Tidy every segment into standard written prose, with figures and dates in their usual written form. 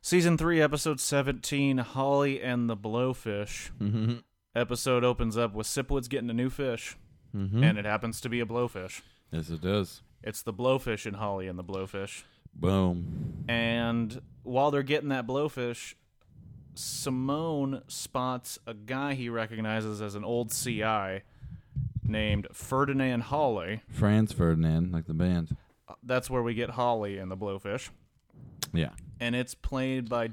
Season 3, Episode 17, Holly and the Blowfish. Mm-hmm. Episode opens up with Sipowicz getting a new fish, and it happens to be a blowfish. Yes, it does. It's the Blowfish in Holly and the Blowfish. Boom. And while they're getting that blowfish, Simone spots a guy he recognizes as an old CI named Ferdinand Holly. Franz Ferdinand, like the band. That's where we get Holly and the Blowfish. Yeah. And it's played by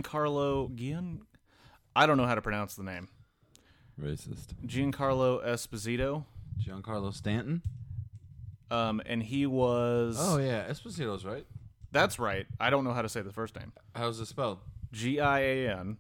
I don't know how to pronounce the name. Racist. Giancarlo Esposito. Giancarlo Stanton? And he was... Oh, yeah. Esposito's right. That's right. I don't know how to say the first name. How's it spelled? Giancarlo.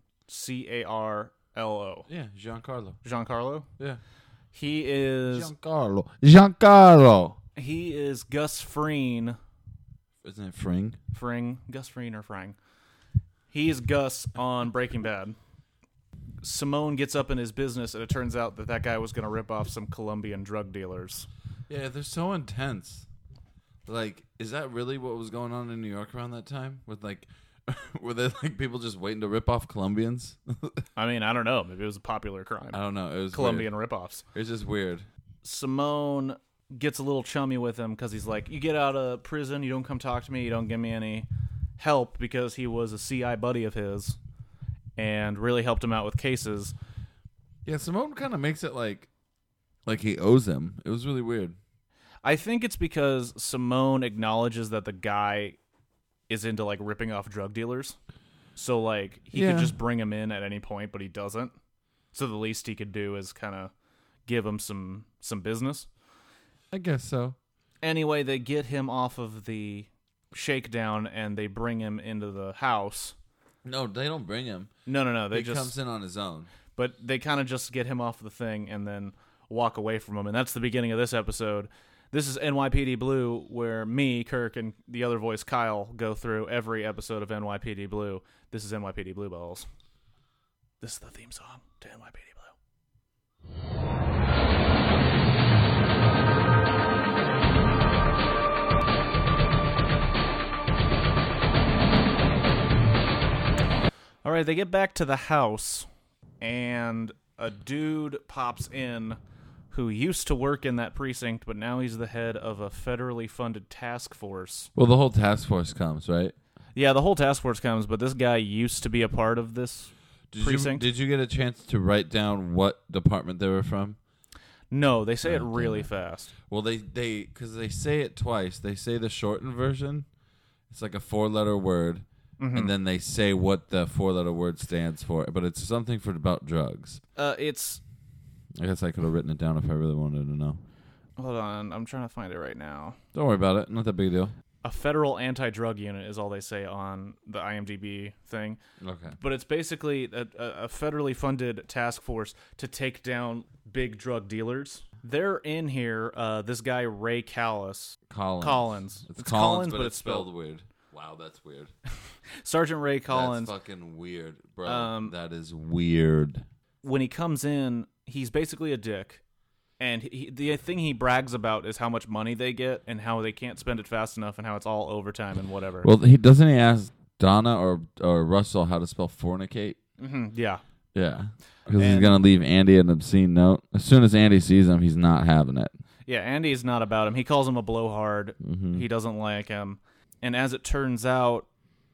Yeah, Giancarlo. Giancarlo? Yeah. He is... Giancarlo. He is Gus Fring. Isn't it Fring? Fring. Gus Fring or Frang. He's Gus on Breaking Bad. Simone gets up in his business, and it turns out that guy was going to rip off some Colombian drug dealers. Yeah, they're so intense. Like, is that really what was going on in New York around that time? With, like, were there, like, people just waiting to rip off Colombians? I mean, I don't know. Maybe it was a popular crime. I don't know. It was Colombian rip-offs. It was just weird. Simone gets a little chummy with him because he's like, you get out of prison, you don't come talk to me, you don't give me any help, because he was a CI buddy of his and really helped him out with cases. Yeah, Simone kind of makes it like he owes him. It was really weird. I think it's because Simone acknowledges that the guy is into, like, ripping off drug dealers. So, like, he could just bring him in at any point, but he doesn't. So the least he could do is kind of give him some business. I guess so. Anyway, they get him off of the shakedown, and they bring him into the house. No, they don't bring him. No. He comes in on his own. But they kind of just get him off the thing and then walk away from him. And that's the beginning of this episode. This is NYPD Blue, where me, Kirk, and the other voice, Kyle, go through every episode of NYPD Blue. This is NYPD Blue Balls. This is the theme song to NYPD Blue. All right, they get back to the house, and a dude pops in who used to work in that precinct, but now he's the head of a federally funded task force. Well, the whole task force comes, right? Yeah, the whole task force comes, but this guy used to be a part of this precinct. Did you get a chance to write down what department they were from? No, they say it really fast. Well, because they say it twice. They say the shortened version. It's like a 4-letter word. Mm-hmm. And then they say what the 4-letter word stands for, but it's something about drugs. I guess I could have written it down if I really wanted to know. Hold on, I'm trying to find it right now. Don't worry about it. Not that big a deal. A federal anti-drug unit is all they say on the IMDb thing. Okay. But it's basically a federally funded task force to take down big drug dealers. They're in here, this guy, Ray Collins. It's Collins, but it's spelled weird. Wow, that's weird. Sergeant Ray Collins. That's fucking weird, bro. That is weird. When he comes in, he's basically a dick. And the thing he brags about is how much money they get and how they can't spend it fast enough and how it's all overtime and whatever. Well, doesn't he ask Donna or Russell how to spell fornicate? Mm-hmm, yeah. Yeah. Because he's going to leave Andy an obscene note. As soon as Andy sees him, he's not having it. Yeah, Andy's not about him. He calls him a blowhard. Mm-hmm. He doesn't like him. And as it turns out,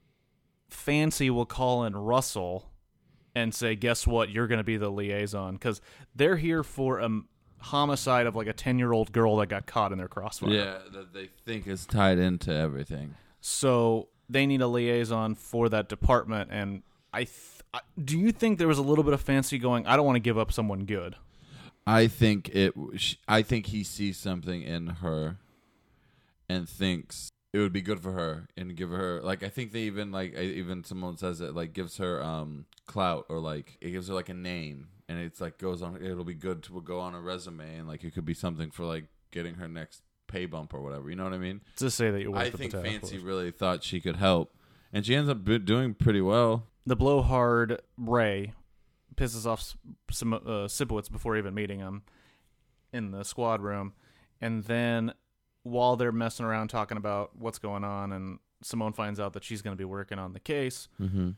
Fancy will call in Russell and say, guess what? You're going to be the liaison. Because they're here for a homicide of like a 10-year-old girl that got caught in their crossfire. Yeah, that they think is tied into everything. So they need a liaison for that department. And do you think there was a little bit of Fancy going, I don't want to give up someone good? I think he sees something in her and thinks it would be good for her and give her, like, I think they even someone says it, like, gives her clout, or like it gives her like a name, and it's like goes on, it'll be good to go on a resume, and like it could be something for like getting her next pay bump or whatever. You know what I mean? To say that you worked I at think the Fancy really thought she could help, and she ends up doing pretty well. The blowhard Ray pisses off Sipowicz before even meeting him in the squad room, and then while they're messing around talking about what's going on and Simone finds out that she's going to be working on the case. Mm-hmm.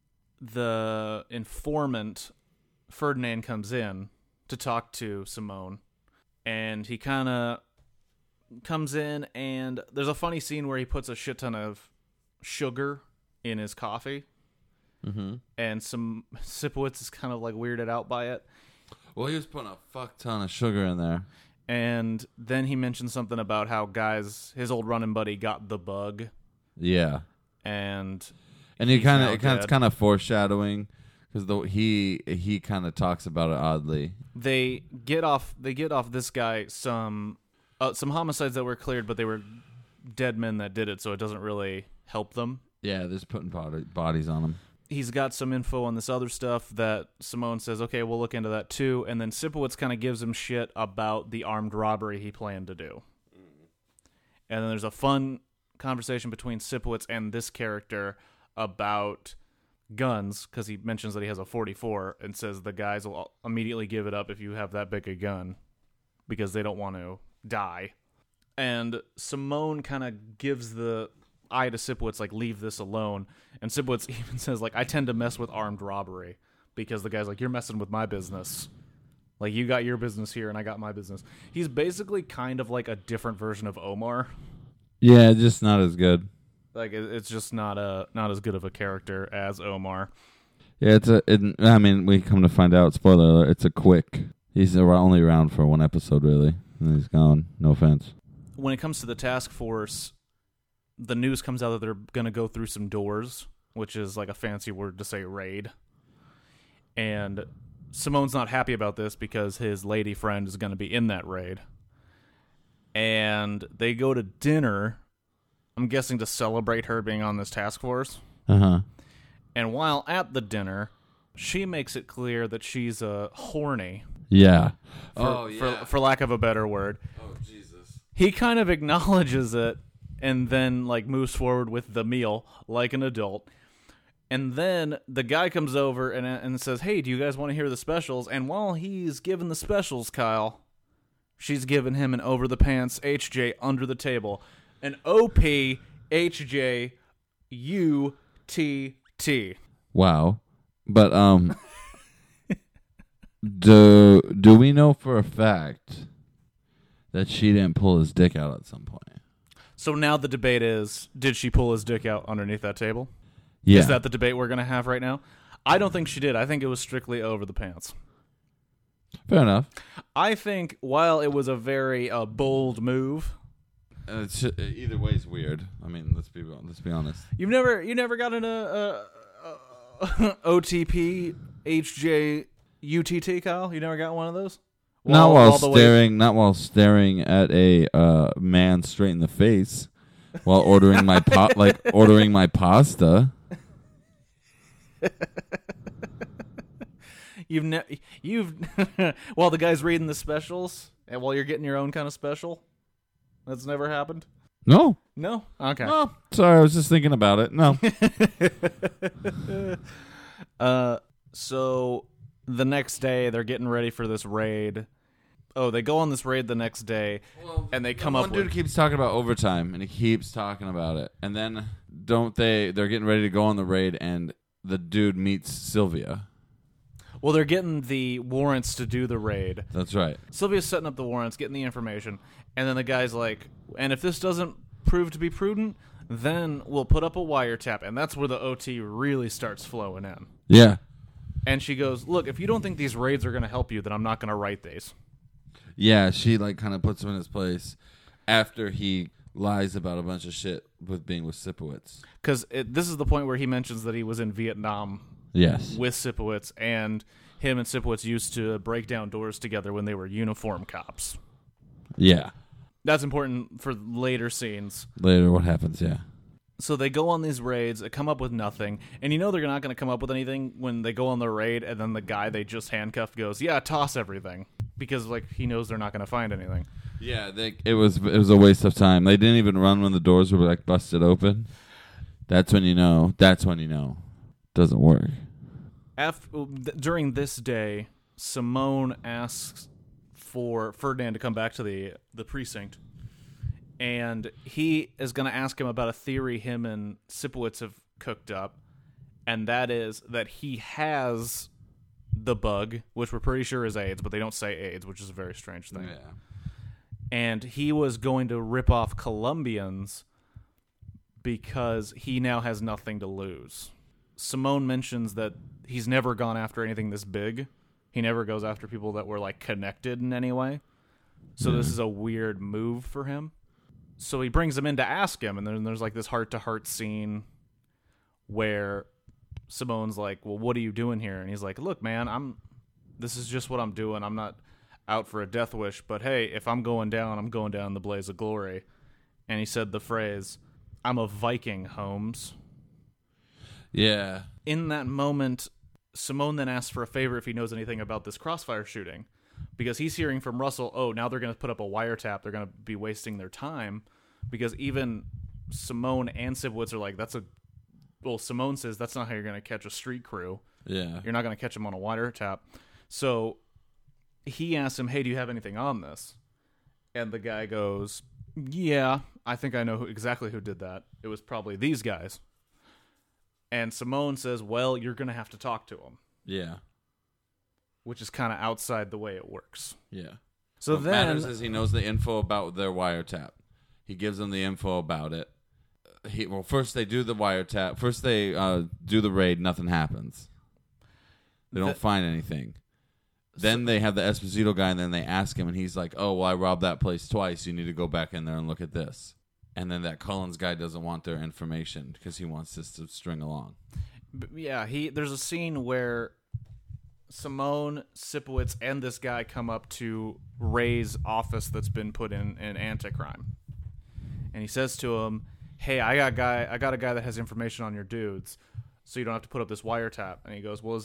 The informant, Ferdinand, comes in to talk to Simone, and he kind of comes in, and there's a funny scene where he puts a shit ton of sugar in his coffee, and Sipowicz is kind of like weirded out by it. Well, he was putting a fuck ton of sugar in there. And then he mentioned something about how his old running buddy got the bug. Yeah. And he it's kind of foreshadowing because he kind of talks about it oddly. They get off this guy some homicides that were cleared, but they were dead men that did it, so it doesn't really help them. Yeah, they're just putting bodies on them. He's got some info on this other stuff that Simone says, okay, we'll look into that too. And then Sipowicz kind of gives him shit about the armed robbery he planned to do. And then there's a fun conversation between Sipowicz and this character about guns, because he mentions that he has a 44 and says the guys will immediately give it up if you have that big a gun because they don't want to die. And Simone kind of gives the eye to Sipowicz, like, leave this alone. And Sipowicz even says, like, I tend to mess with armed robbery because the guy's like, you're messing with my business. Like, you got your business here and I got my business. He's basically kind of like a different version of Omar. Yeah, just not as good. Like, it's just not as good of a character as Omar. Yeah, we come to find out, spoiler alert, it's a quick. He's only around for one episode, really, and he's gone. No offense. When it comes to the task force, the news comes out that they're going to go through some doors, which is like a fancy word to say raid. And Simone's not happy about this because his lady friend is going to be in that raid. And they go to dinner, I'm guessing to celebrate her being on this task force. Uh-huh. And while at the dinner, she makes it clear that she's horny. Yeah. For lack of a better word. Oh, Jesus. He kind of acknowledges it and then, like, moves forward with the meal like an adult. And then the guy comes over and says, hey, do you guys want to hear the specials? And while he's giving the specials, Kyle, she's giving him an over-the-pants HJ under the table. An OP-HJ-UTT. Wow. But, do we know for a fact that she didn't pull his dick out at some point? So now the debate is, did she pull his dick out underneath that table? Yeah. Is that the debate we're going to have right now? I don't think she did. I think it was strictly over the pants. Fair enough. I think while it was a very bold move, either way is weird. I mean, let's be honest. You never got an OTP HJ UTT, Kyle? You never got one of those? Not while staring at a man straight in the face while ordering my ordering my pasta. You've while the guy's reading the specials and while you're getting your own kind of special. That's never happened? No. Okay. Oh, sorry, I was just thinking about it. No. So the next day they're getting ready for this raid. Oh, they go on this raid the next day, and they come up with... One dude keeps talking about overtime, and he keeps talking about it. And then, they're getting ready to go on the raid, and the dude meets Sylvia. Well, they're getting the warrants to do the raid. That's right. Sylvia's setting up the warrants, getting the information, and then the guy's like, and if this doesn't prove to be prudent, then we'll put up a wiretap. And that's where the OT really starts flowing in. Yeah. And she goes, look, if you don't think these raids are going to help you, then I'm not going to write these. Yeah, she kind of puts him in his place after he lies about a bunch of shit with being with Sipowicz. Because this is the point where he mentions that he was in Vietnam. Yes. With Sipowicz, and him and Sipowicz used to break down doors together when they were uniform cops. Yeah. That's important for later scenes. Later, what happens, yeah. So they go on these raids, come up with nothing, and you know they're not going to come up with anything when they go on the raid, and then the guy they just handcuffed goes, yeah, toss everything. Because, like, he knows they're not going to find anything. Yeah, it was a waste of time. They didn't even run when the doors were, like, busted open. That's when you know. Doesn't work. During this day, Simone asks for Ferdinand to come back to the precinct. and he is going to ask him about a theory him and Sipowicz have cooked up, and that is that he has the bug, which we're pretty sure is AIDS, but they don't say AIDS, which is a very strange thing. Yeah. And he was going to rip off Colombians because he now has nothing to lose. Simone mentions that he's never gone after anything this big. He never goes after people that were like connected in any way. So this is a weird move for him. So he brings him in to ask him, and then there's like this heart-to-heart scene where Simone's like, well, what are you doing here? And he's like, look, man, this is just what I'm doing. I'm not out for a death wish, but hey, if I'm going down, I'm going down in the blaze of glory. And he said the phrase, I'm a Viking, Holmes. Yeah. In that moment, Simone then asks for a favor if he knows anything about this Crossfire shooting, because he's hearing from Russell, oh, now they're going to put up a wiretap. They're going to be wasting their time, because even Simone and Sipowicz are like, Simone says that's not how you're going to catch a street crew. Yeah. You're not going to catch them on a wiretap. So he asks him, hey, do you have anything on this? And the guy goes, yeah, I think I know exactly who did that. It was probably these guys. And Simone says, well, you're going to have to talk to them. Yeah. Which is kind of outside the way it works. Yeah. So what matters is he knows the info about their wiretap. He gives them the info about it. First they do the wiretap. First they do the raid. Nothing happens. They don't find anything. Then they have the Esposito guy, and then they ask him, and he's like, oh, well, I robbed that place twice. You need to go back in there and look at this. And then that Collins guy doesn't want their information because he wants this to string along. Yeah, there's a scene where Simone, Sipowicz, and this guy come up to Ray's office that's been put in Anticrime. And he says to him, hey, I got a guy that has information on your dudes, so you don't have to put up this wiretap. And he goes, well,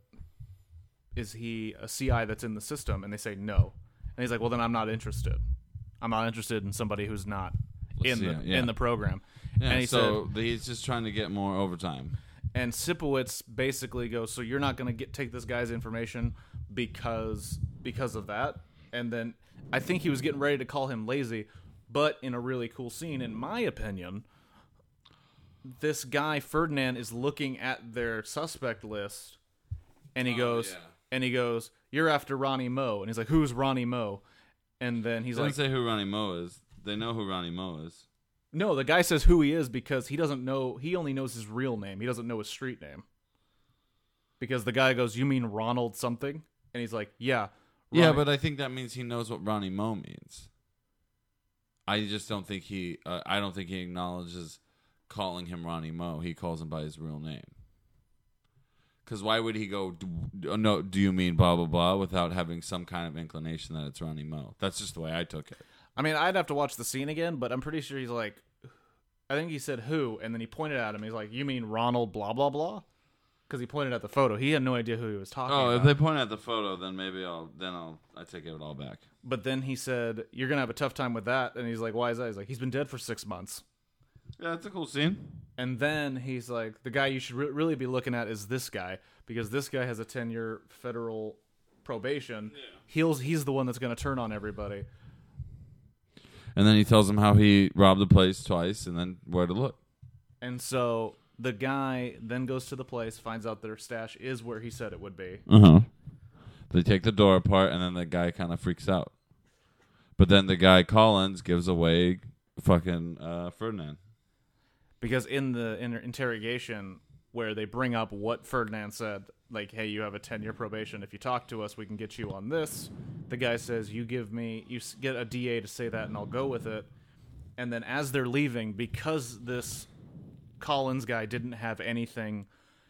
is he a CI that's in the system? And they say no. And he's like, well, then I'm not interested. I'm not interested in somebody who's not in the program. Yeah, and he's just trying to get more overtime. And Sipowicz basically goes, so you're not going to take this guy's information because of that? And then I think he was getting ready to call him lazy, but in a really cool scene, in my opinion, this guy, Ferdinand, is looking at their suspect list, and he goes, you're after Ronnie Moe. And he's like, who's Ronnie Moe? And then he's like, doesn't say who Ronnie Moe is. They know who Ronnie Moe is. No, the guy says who he is because he doesn't know. He only knows his real name. He doesn't know his street name. Because the guy goes, you mean Ronald something? And he's like, yeah. Ronnie. Yeah, but I think that means he knows what Ronnie Moe means. I just don't think I don't think he acknowledges calling him Ronnie Moe. He calls him by his real name. Because why would he go, no, do you mean blah, blah, blah, without having some kind of inclination that it's Ronnie Moe? That's just the way I took it. I mean, I'd have to watch the scene again, but I'm pretty sure he's like, I think he said who, and then he pointed at him. He's like, you mean Ronald blah, blah, blah? Because he pointed at the photo. He had no idea who he was talking about. Oh, if they point at the photo, then maybe I take it all back. But then he said, you're going to have a tough time with that. And he's like, why is that? He's like, he's been dead for 6 months. Yeah, that's a cool scene. And then he's like, the guy you should really be looking at is this guy, because this guy has a 10-year federal probation. Yeah. He's the one that's going to turn on everybody. And then he tells him how he robbed the place twice and then where to look. And so the guy then goes to the place, finds out their stash is where he said it would be. Uh-huh. They take the door apart, and then the guy kind of freaks out. But then the guy, Collins, gives away fucking Ferdinand. Because in the interrogation where they bring up what Ferdinand said, like, hey, you have a 10-year probation. If you talk to us, we can get you on this. The guy says, you get a DA to say that, and I'll go with it. And then as they're leaving, because this Collins guy didn't have anything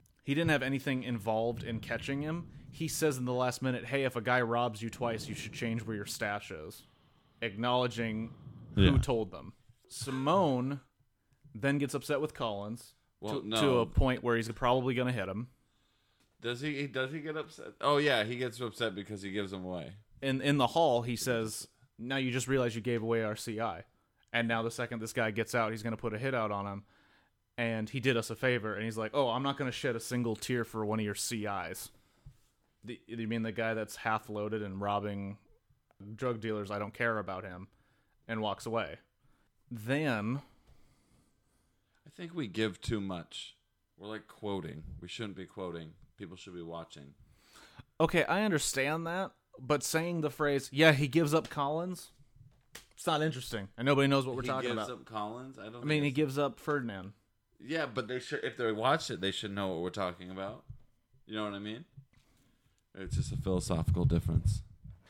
involved in catching him, he says in the last minute, hey, if a guy robs you twice, you should change where your stash is, acknowledging who told them. Simone then gets upset with Collins to a point where he's probably going to hit him. Does he get upset? Oh, yeah, he gets upset because he gives him away. In the hall, he says, now you just realize you gave away our CI. And now the second this guy gets out, he's going to put a hit out on him. And he did us a favor. And he's like, oh, I'm not going to shed a single tear for one of your CIs. You mean the guy that's half loaded and robbing drug dealers? I don't care about him. And walks away. then I think we give too much. We're like quoting. We shouldn't be quoting. People should be watching. okay, I understand that, but saying the phrase, "Yeah, he gives up Collins," it's not interesting, and nobody knows what we're talking about. He gives up Collins? I mean, he gives up Ferdinand. Yeah, but they should. If they watch it, they should know what we're talking about. You know what I mean? It's just a philosophical difference.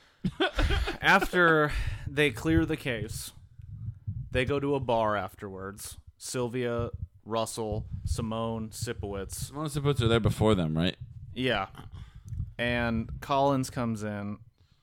After they clear the case, they go to a bar afterwards. Sylvia, Russell, Simone, Sipowicz. Simone and Sipowicz are there before them, right? Yeah. And Collins comes in,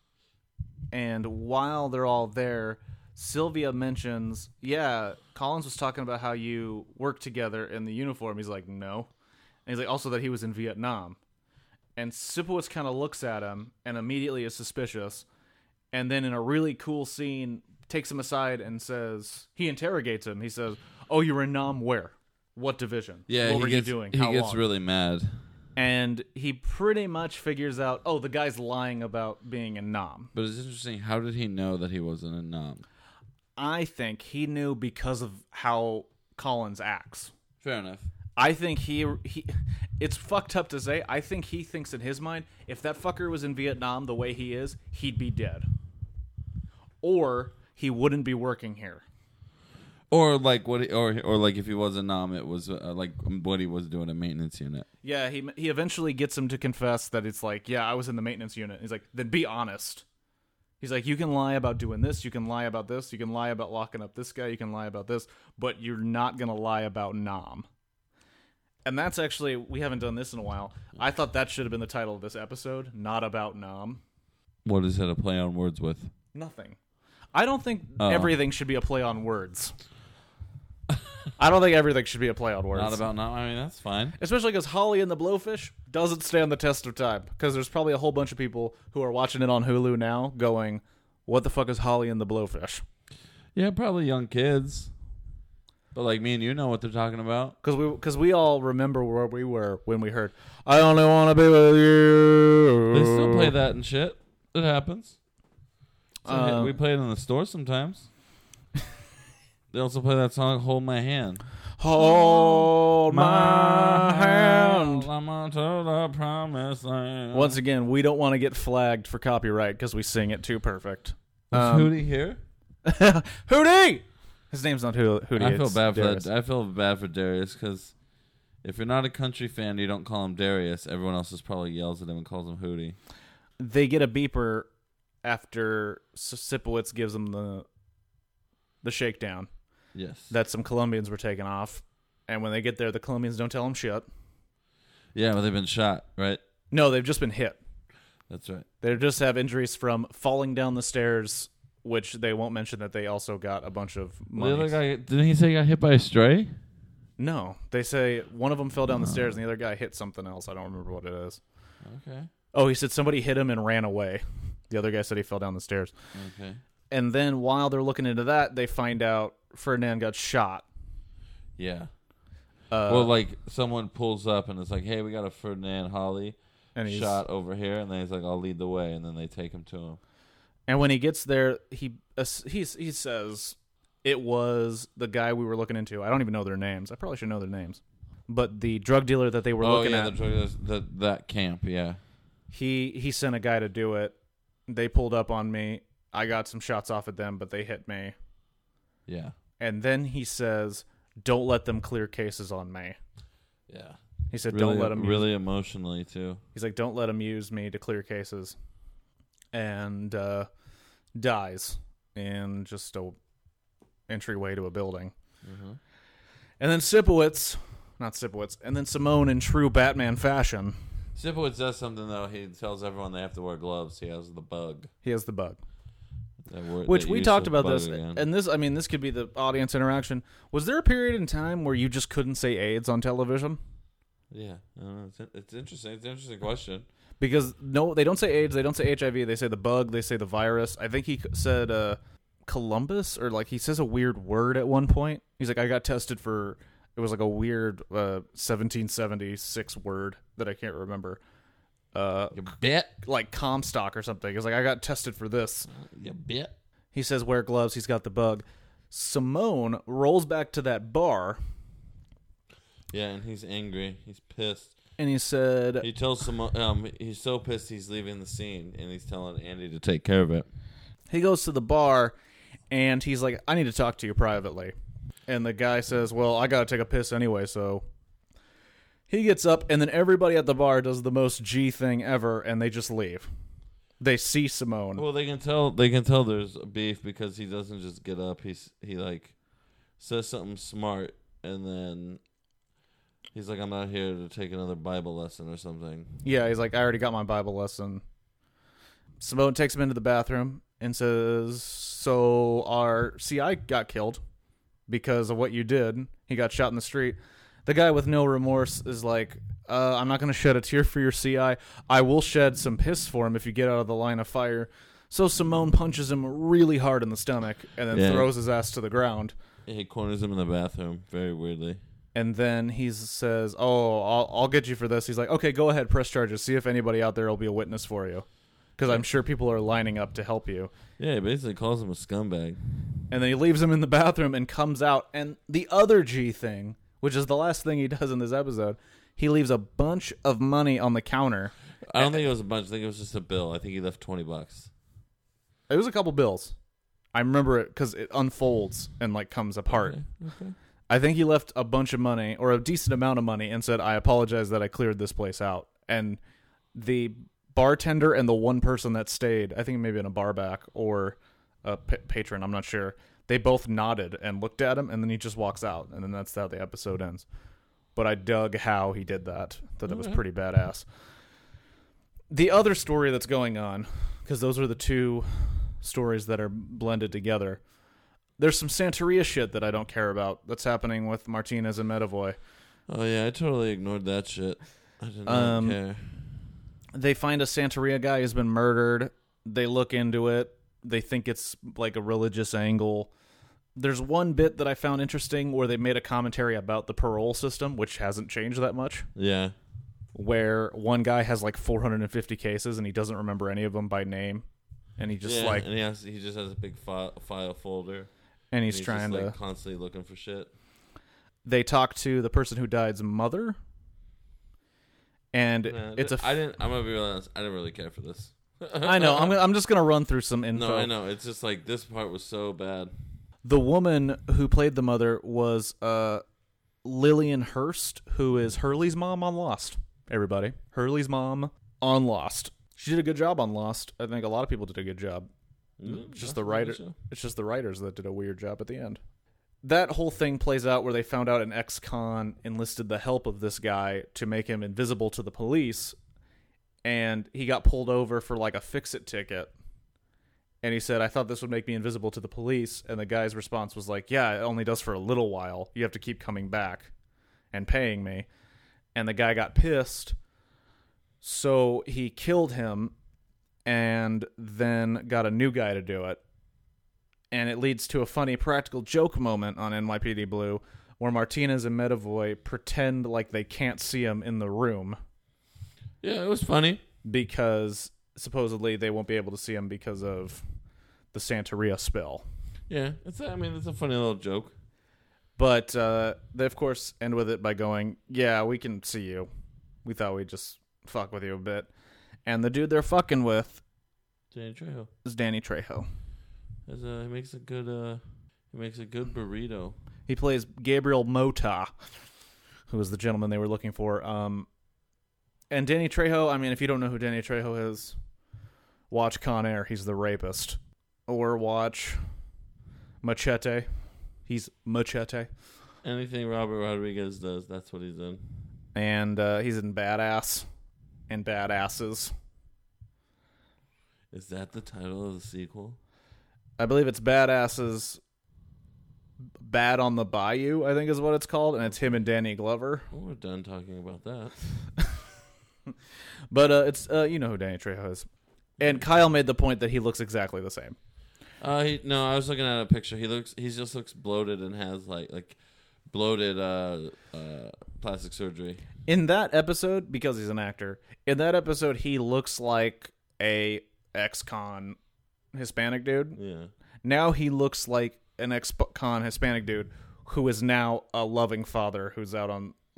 and while they're all there, Sylvia mentions, yeah, Collins was talking about how you work together in the uniform. He's like, no. And he's like, also that he was in Vietnam. And Sipowicz kind of looks at him and immediately is suspicious. And then in a really cool scene, takes him aside and says, he interrogates him. He says, oh, you were in Nam where? What division? Yeah, what were you doing? How He gets long? really mad. And he pretty much figures out, oh, the guy's lying about being in Nam. But it's interesting, how did he know that he wasn't in Nam? I think he knew because of how Collins acts. Fair enough. I think he it's fucked up to say. I think he thinks in his mind, if that fucker was in Vietnam the way he is, he'd be dead. Or he wouldn't be working here. Or like what? Or like if he was in Nam, it was like what he was doing a maintenance unit. Yeah, he eventually gets him to confess that it's like, yeah, I was in the maintenance unit. He's like, then be honest. He's like, you can lie about doing this, you can lie about this, you can lie about locking up this guy, you can lie about this, but you're not gonna lie about Nam. And that's actually, we haven't done this in a while. I thought that should have been the title of this episode, not about Nam. What is it a play on words with? Nothing. I don't think everything should be a play on words. I don't think everything should be a play on words. Not about Nam. I mean, that's fine. Especially because Holly and the Blowfish doesn't stand the test of time. Because there's probably a whole bunch of people who are watching it on Hulu now going, what the fuck is Holly and the Blowfish? Yeah, probably young kids. But like me and you know what they're talking about. Because we all remember where we were when we heard, I only want to be with you. They still play that and shit. It happens. We play it in the store sometimes. They also play that song, Hold My Hand. Hold my hand. I'm on to the promised land. Once again, we don't want to get flagged for copyright because we sing it too perfect. Is Hootie here? Hootie! His name's not Hootie. I feel it's bad for Darius. that. I feel bad for Darius because if you're not a country fan, you don't call him Darius. Everyone else just probably yells at him and calls him Hootie. They get a beeper after Sipowicz gives them the shakedown. Yes. That some Colombians were taken off. And when they get there, the Colombians don't tell them shit. Yeah, well, they've been shot, right? No, they've just been hit. That's right. They just have injuries from falling down the stairs, which they won't mention that they also got a bunch of The other mummies. guy, didn't he say he got hit by a stray? No, they say one of them fell down the stairs and the other guy hit something else. I don't remember what it is. Okay. Oh, he said somebody hit him and ran away. The other guy said he fell down the stairs. Okay. And then while they're looking into that, they find out Ferdinand got shot. Yeah. Well, like someone pulls up and it's like, "Hey, we got a Ferdinand Holly and he's shot over here," and then he's like, "I'll lead the way," and then they take him to him. And when he gets there, he says it was the guy we were looking into. I don't even know their names. I probably should know their names. But the drug dealer that they were looking at, that camp, yeah. He sent a guy to do it. They pulled up on me. I got some shots off at them, but they hit me. Yeah. And then he says, "Don't let them clear cases on me." Yeah. He said, Really, "Don't let them." really emotionally too. He's like, "Don't let them use me to clear cases," and dies in just a entryway to a building. Mm-hmm. And then not Sipowicz, and then Simone in true Batman fashion. Sipowicz does something though. He tells everyone they have to wear gloves. He has the bug. He has the bug. Which We talked about this, and this could be the audience interaction. Was there a period in time where you just couldn't say AIDS on television? Yeah, it's interesting. It's an interesting question. Because no, they don't say AIDS, they don't say HIV, they say the bug, they say the virus. I think he said Columbus, or like he says a weird word at one point. He's like, I got tested for, it was like a weird 1776 word that I can't remember. You bet. Like Comstock or something. He's like, I got tested for this. You bet. He says wear gloves, he's got the bug. Simone rolls back to that bar. Yeah, and he's angry. He's pissed. And he said... He tells Simone... he's so pissed he's leaving the scene, and he's telling Andy to take care of it. He goes to the bar, and he's like, I need to talk to you privately. And the guy says, well, I gotta take a piss anyway, so... He gets up, and then everybody at the bar does the most G thing ever, and they just leave. They see Simone. Well, they can tell there's beef because he doesn't just get up. He like says something smart, and then he's like, I'm not here to take another Bible lesson or something. Yeah, he's like, I already got my Bible lesson. Simone takes him into the bathroom and says, so our CI got killed because of what you did. He got shot in the street. The guy with no remorse is like, I'm not going to shed a tear for your CI. I will shed some piss for him if you get out of the line of fire. So Simone punches him really hard in the stomach and then throws his ass to the ground. Yeah, he corners him in the bathroom very weirdly. And then he says, I'll get you for this. He's like, okay, go ahead, press charges. See if anybody out there will be a witness for you. Because I'm sure people are lining up to help you. Yeah, he basically calls him a scumbag. And then he leaves him in the bathroom and comes out. And the other G thing, which is the last thing he does in this episode, he leaves a bunch of money on the counter. I don't think it was a bunch. I think it was just a bill. I think he left $20. It was a couple bills. I remember it because it unfolds and like comes apart. Okay. I think he left a bunch of money or a decent amount of money and said, I apologize that I cleared this place out. And the bartender and the one person that stayed, I think maybe in a bar back or a patron, I'm not sure, they both nodded and looked at him, and then he just walks out, and then that's how the episode ends. But I dug how he did that. Thought it was pretty badass. The other story that's going on, because those are the two stories that are blended together, there's some Santeria shit that I don't care about that's happening with Martinez and Medavoy. Oh, yeah, I totally ignored that shit. I did not care. They find a Santeria guy who's been murdered. They look into it. They think it's like a religious angle. There's one bit that I found interesting where they made a commentary about the parole system, which hasn't changed that much. Yeah. Where one guy has like 450 cases and he doesn't remember any of them by name. And he just and he just has a big file folder. And he's trying just, to... like, constantly looking for shit. They talk to the person who died's mother. And I'm gonna be real honest. I didn't really care for this. I know. I'm just gonna run through some info. No, I know. It's just like this part was so bad. The woman who played the mother was Lillian Hurst, who is Hurley's mom on Lost. Everybody, Hurley's mom on Lost. She did a good job on Lost. I think a lot of people did a good job. It's just the writers that did a weird job at the end. That whole thing plays out where they found out an ex-con enlisted the help of this guy to make him invisible to the police, and he got pulled over for like a fix-it ticket. And he said, I thought this would make me invisible to the police. And the guy's response was like, yeah, it only does for a little while. You have to keep coming back and paying me. And the guy got pissed, so he killed him and then got a new guy to do it. And it leads to a funny practical joke moment on NYPD Blue where Martinez and Medavoy pretend like they can't see him in the room. Yeah, it was funny. Because supposedly they won't be able to see him because of the Santeria spill. Yeah, it's a funny little joke. But they, of course, end with it by going, yeah, we can see you. We thought we'd just fuck with you a bit. And the dude they're fucking with is Danny Trejo. He makes a good burrito. He plays Gabriel Mota, who was the gentleman they were looking for. And Danny Trejo, I mean, if you don't know who Danny Trejo is, watch Con Air. He's the rapist. Or watch Machete. He's Machete. Anything Robert Rodriguez does, that's what he's in. And he's in Badass and Badasses. Is that the title of the sequel? I believe it's Badasses Bad on the Bayou, I think is what it's called. And it's him and Danny Glover. Well, we're done talking about that. But it's you know who Danny Trejo is. And Kyle made the point that he looks exactly the same. I was looking at a picture. He just looks bloated and has like bloated plastic surgery. In that episode, because he's an actor, in that episode he looks like a ex-con Hispanic dude. Yeah. Now he looks like an ex-con Hispanic dude who is now a loving father who's out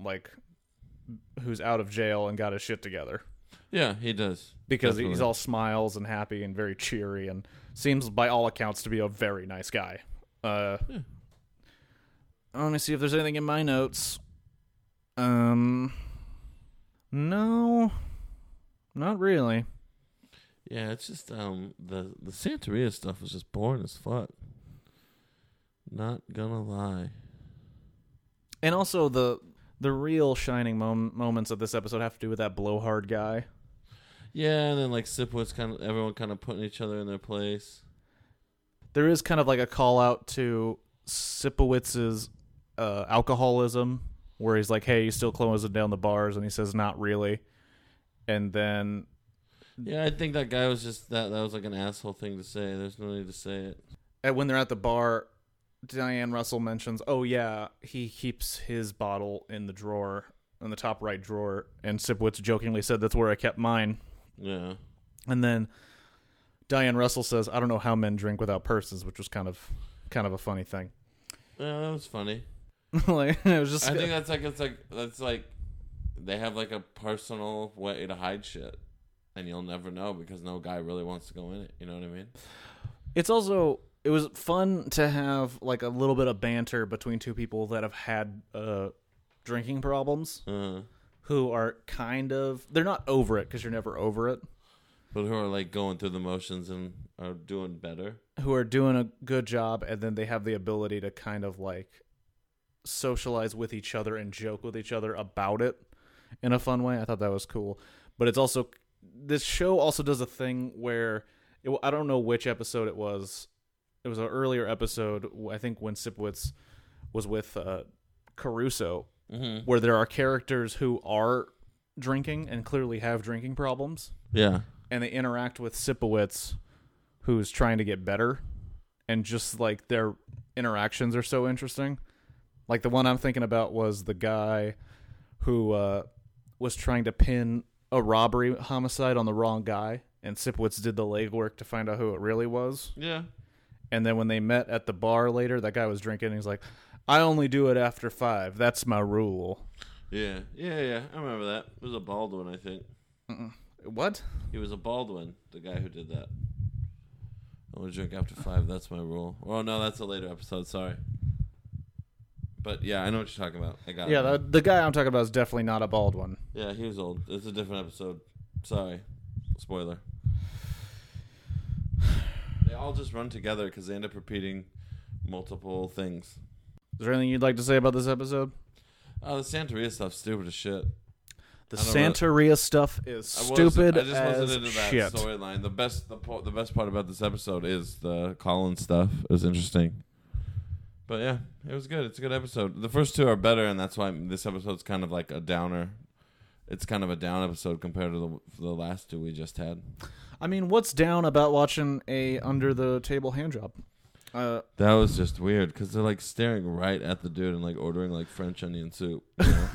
of jail and got his shit together. Yeah, he does. Because Definitely. he's all smiles and happy and very cheery and seems, by all accounts, to be a very nice guy. Let me see if there's anything in my notes. No, not really. Yeah, it's just the Santeria stuff was just boring as fuck. Not gonna lie. And also the real shining moments of this episode have to do with that blowhard guy. Yeah, and then like Sipowicz, everyone kind of putting each other in their place. There is kind of like a call out to Sipowitz's alcoholism, where he's like, "Hey, you still closing down the bars?" And he says, "Not really." And then, yeah, I think that guy was just that was like an asshole thing to say. There's no need to say it. and when they're at the bar, Diane Russell mentions, "Oh yeah, he keeps his bottle in the drawer, in the top right drawer." And Sipowicz jokingly said, "That's where I kept mine." Yeah. And then Diane Russell says, "I don't know how men drink without purses," which was kind of a funny thing. Yeah, that was funny. Like, it was just. I think that's like they have like a personal way to hide shit, and you'll never know because no guy really wants to go in it. You know what I mean? It was fun to have like a little bit of banter between two people that have had drinking problems, who are they're not over it because you're never over it, but who are like going through the motions and are doing better, who are doing a good job, and then they have the ability to kind of like socialize with each other and joke with each other about it in a fun way. I thought that was cool. But it's also, this show also does a thing where I don't know which episode it was. It was an earlier episode, I think, when Sipowicz was with Caruso, where there are characters who are drinking and clearly have drinking problems. Yeah. And they interact with Sipowicz, who's trying to get better, and just like their interactions are so interesting. Like the one I'm thinking about was the guy who was trying to pin a robbery homicide on the wrong guy, and Sipowicz did the legwork to find out who it really was. Yeah. And then when they met at the bar later, that guy was drinking, and he's like, "I only do it after 5. That's my rule." Yeah. I remember that. It was a Baldwin, I think. What? He was a Baldwin, the guy who did that. I only drink after 5. That's my rule. Oh no, that's a later episode. Sorry. But yeah, I know what you're talking about. I got it. Yeah, the guy I'm talking about is definitely not a Baldwin. Yeah, he was old. It's a different episode. Sorry. Spoiler. They all just run together because they end up repeating multiple things. Is there anything you'd like to say about this episode? The Santeria stuff's stupid as shit. The Santeria stuff is stupid as shit. I just wasn't into that storyline. The best part about this episode is the Colin stuff. It was interesting. But yeah, it was good. It's a good episode. The first 2 are better, and that's why this episode's kind of like a downer. It's kind of a down episode compared to the last 2 we just had. I mean, what's down about watching a under-the-table handjob? That was just weird, because they're like staring right at the dude and like ordering like French onion soup. You know?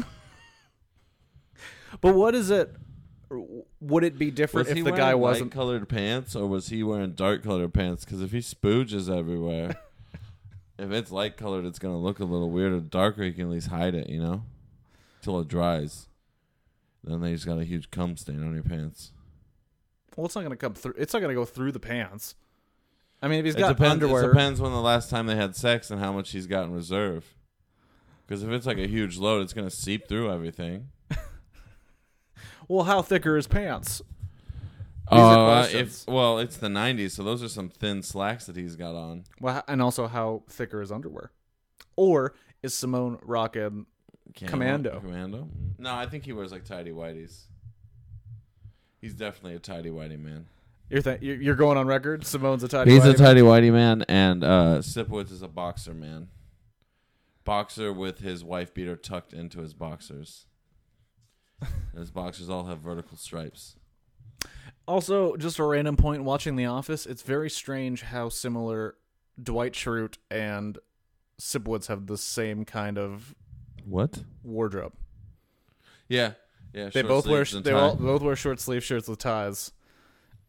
But what is it? Would it be different if the guy wasn't light-colored pants, or was he wearing dark-colored pants? Because if he spooges everywhere... If it's light colored, it's gonna look a little weird. Or darker, you can at least hide it, you know, till it dries. Then they just got a huge cum stain on your pants. Well, it's not gonna come through. It's not gonna go through the pants. I mean, if he's got underwear, it depends when the last time they had sex and how much he's got in reserve. Because if it's like a huge load, it's gonna seep through everything. Well, how thick are his pants? It's the 90s, so those are some thin slacks that he's got on. Well, and also how thick are his underwear? Or is Simone rocking Commando? No, I think he wears like tidy whities. He's definitely a tidy whitey man. You're going on record? Simone's a tidy. He's a tidy whitey man, and Sipowicz is a boxer man. Boxer with his wife beater tucked into his boxers. And his boxers all have vertical stripes. Also, just a random point, watching The Office, it's very strange how similar Dwight Schrute and Sipowicz have the same kind of wardrobe. Yeah. They both wear short sleeve shirts with ties.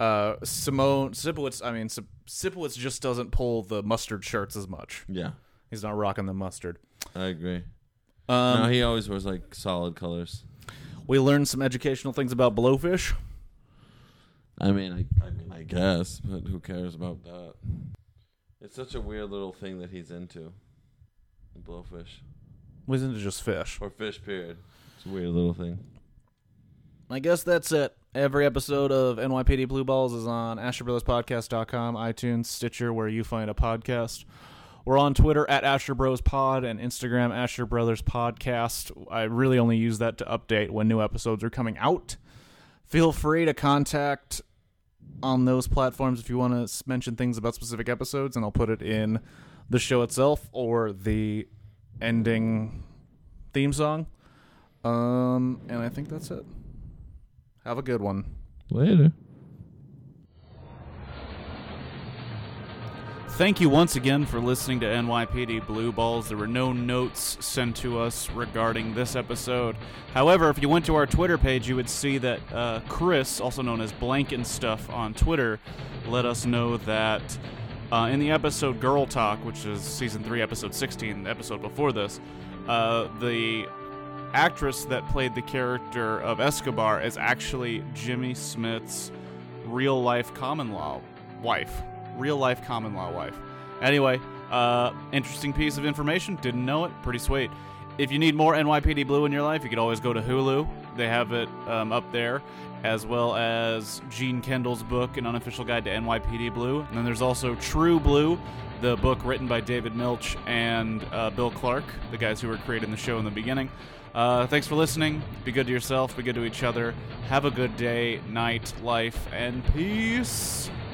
Simone Sipowicz. I mean, Sipowicz just doesn't pull the mustard shirts as much. Yeah, He's not rocking the mustard. I agree. No, he always wears like solid colors. We learned some educational things about blowfish. I mean, I guess, but who cares about that? It's such a weird little thing that he's into. Blowfish. Was into just fish. Or fish, period. It's a weird little thing. I guess that's it. Every episode of NYPD Blue Balls is on AsherBrothersPodcast.com, iTunes, Stitcher, where you find a podcast. We're on Twitter at AsherBrosPod and Instagram AsherBrothersPodcast. I really only use that to update when new episodes are coming out. Feel free to contact on those platforms if you want to mention things about specific episodes, and I'll put it in the show itself or the ending theme song. And I think that's it. Have a good one. Later. Thank you once again for listening to NYPD Blue Balls. There were no notes sent to us regarding this episode. However, if you went to our Twitter page, you would see that Chris, also known as Blankenstuff on Twitter, let us know that in the episode Girl Talk, which is Season 3, Episode 16, the episode before this, the actress that played the character of Escobar is actually Jimmy Smith's real-life common law wife. Real-life common law wife. Anyway, interesting piece of information. Didn't know it. Pretty sweet. If you need more NYPD Blue in your life, you could always go to Hulu. They have it up there, as well as Gene Kendall's book, An Unofficial Guide to NYPD Blue. And then there's also True Blue, the book written by David Milch and Bill Clark, the guys who were creating the show in the beginning. Thanks for listening. Be good to yourself. Be good to each other. Have a good day, night, life, and peace.